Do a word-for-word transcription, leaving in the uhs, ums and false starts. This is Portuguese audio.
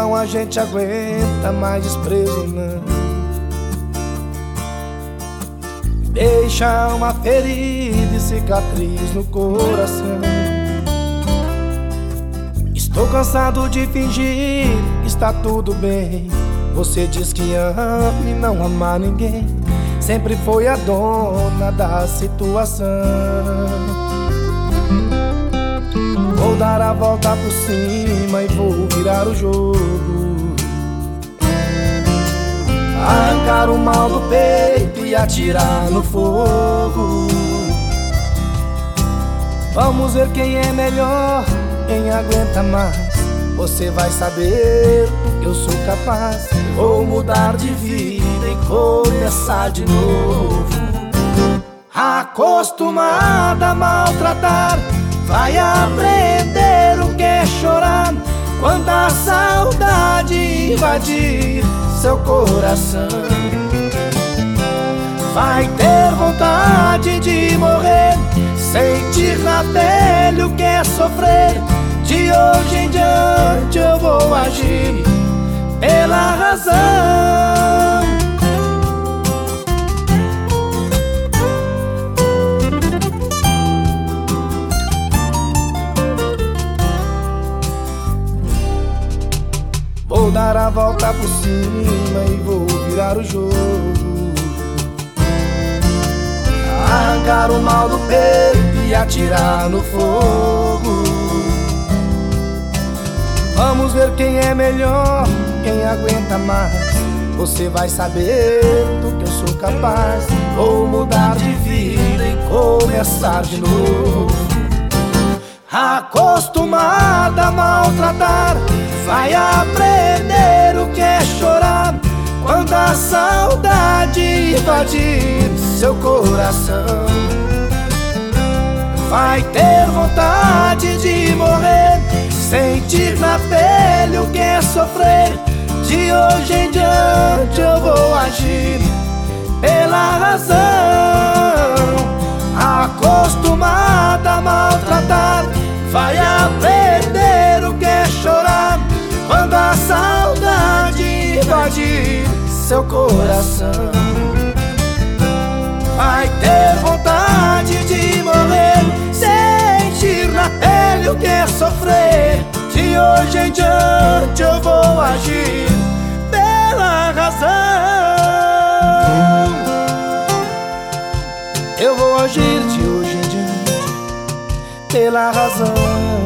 não a gente aguenta mais desprezo, não. Deixa uma ferida e cicatriz no coração. Estou cansado de fingir que está tudo bem. Você diz que ama e não ama ninguém. Sempre foi a dona da situação. Vou dar a volta por cima e vou virar o jogo. Arrancar o mal do peito e atirar no fogo. Vamos ver quem é melhor, quem aguenta mais. Você vai saber do que eu sou capaz. Vou mudar de vida e começar de novo. Acostumada a maltratar, vai aprender o que é chorar quando a saudade invadir seu coração. Vai ter vontade de morrer, sentir na pele o que é sofrer. De hoje em diante eu vou agir pela razão. Vou dar a volta por cima e vou virar o jogo. Arrancar o mal do peito e atirar no fogo. Vamos ver quem é melhor, quem aguenta mais. Você vai saber do que eu sou capaz. Vou mudar de vida e começar de novo. Acostumada a maltratar, vai aprender o que é chorar quando a saudade invadir seu coração. Vai ter vontade de morrer, sentir na pele o que é sofrer. De hoje em diante eu vou agir pela razão. Acostumada a maltratar, vai aprender o que é chorar quando a saudade invadir seu coração. Vai ter vontade de morrer, sentir na pele o que é sofrer. De hoje em diante eu vou agir pela razão. Eu vou agir de hoje em diante pela razão.